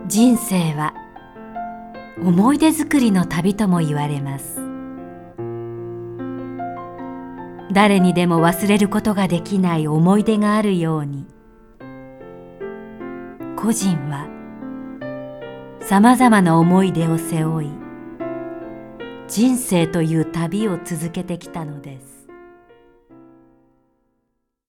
人生は思い出作りの旅とも言われます。誰にでも忘れることができない思い出があるように、個人はさまざまな思い出を背負い、人生という旅を続けてきたのです。